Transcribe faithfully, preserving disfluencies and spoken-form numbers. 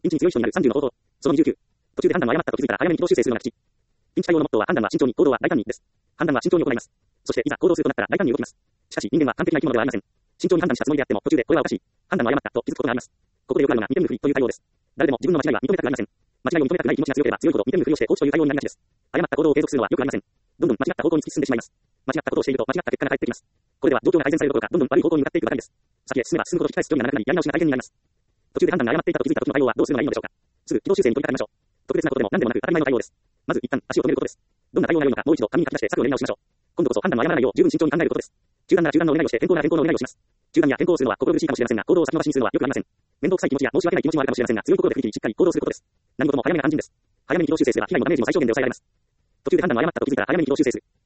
ピンチに強い人になるさんじゅうの方法。そのにじゅうきゅう。途中で判断を誤ったと気づいたら早めに軌道修正するのが吉。ピンチ対応のモットーは判断は慎重に、行動は大胆にです。判断は慎重に行います。そしていざ行動するとなったら大胆に動きます。しかし人間は完璧な生き物ではありません。慎重に判断したつもりであっても途中でこれはおかしい。判断を誤ったと気づくことがあります。ここでよくあるのが見て見ぬふりという対応です。誰でも自分の間違いは認めたくありません。間違いを認めたくない気持ちが強ければ強いほど見て見ぬふりをして放置という対応になりがちです。誤った行動を継続するのはよくありません。どんどん間違った方向に突き進んでしまいます。間違ったことをしていると間違った結果が返ってきます。これでは状況が改善されるどころかどんどん悪い方向に向かっていくばかりです。先へ進めば進むほど引き返す距離が長くなりやり直しが大変になります。途中で判断が誤っていたと気づいた時の対応はどうするのがいいのでしょうか。すぐ軌道修正に取り掛かりましょう。特別なことでも何でもなく当たり前の対応です。まず一旦足を止めることです。どんな対応が良いのかもう一度紙に書き出して策を練り直しましょう。今度こそ判断を誤らないよう十分慎重に考えることです。中断なら中断のお願いをして変更なら変更のお願いをします。中断や変更をするのは心苦しいかもしれませんが行動を先延ばしにするのはよくありません。面倒くさい気持ちや申し訳ない気持ちもあるかもしれませんが強い心で振り切りしっかり行動することです。何事も早めが肝心です。早めに軌道修正すれば被害もダメージも最小限で抑えられます。途中で判断を誤ったと気づいたら早めに軌道修正する。